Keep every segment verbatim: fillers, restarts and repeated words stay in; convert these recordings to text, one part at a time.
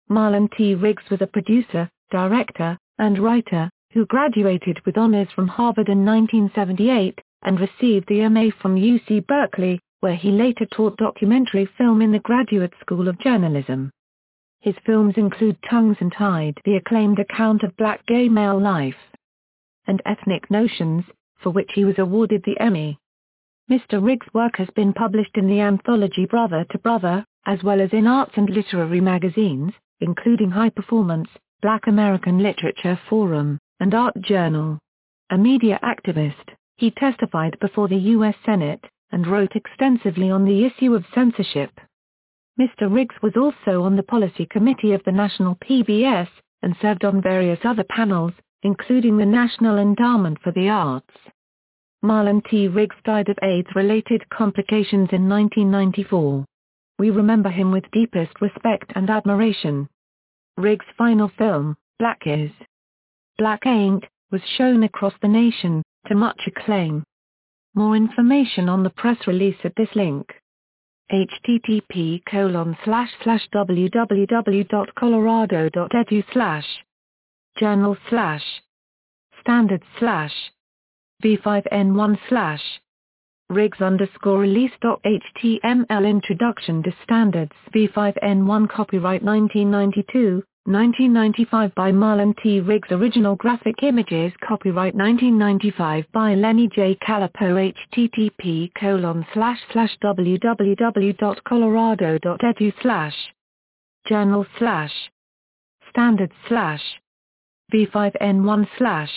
Marlon T. Riggs was a producer, director, and writer, who graduated with honors from Harvard in nineteen seventy-eight, and received the M A from U C Berkeley, where he later taught documentary film in the Graduate School of Journalism. His films include Tongues and Tide, the acclaimed account of black gay male life, and Ethnic Notions, for which he was awarded the Emmy. Mister Riggs' work has been published in the anthology Brother to Brother, as well as in arts and literary magazines, including High Performance, Black American Literature Forum, and Art Journal. A media activist, he testified before the U S Senate, and wrote extensively on the issue of censorship. Mister Riggs was also on the policy committee of the National P B S, and served on various other panels, including the National Endowment for the Arts. Marlon T. Riggs died of AIDS-related complications in nineteen ninety-four. We remember him with deepest respect and admiration. Riggs' final film, Black Is Black Ain't, was shown across the nation, to much acclaim. More information on the press release at this link. http colon slash slash www.colorado.edu slash journal slash standard slash v5n1 slash Riggs underscore release.html Introduction to Standards v five n one Copyright nineteen ninety-two, nineteen ninety-five by Marlon T. Riggs Original graphic images Copyright nineteen ninety-five by Lenny J. Calipo http colon slash slash www.colorado.edu slash journal slash standard slash v five n one slash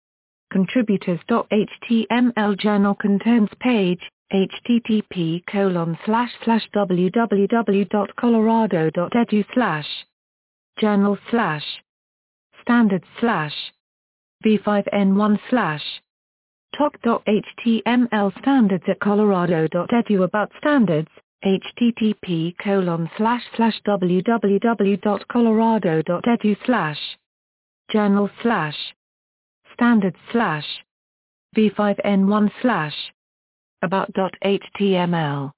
contributors.html Journal Contents page http colon slash slash www.colorado.edu slash journal slash standard slash v five n one slash talk.html Standards at colorado.edu About standards http colon slash slash www.colorado.edu slash journal slash standard slash v five n one slash about.html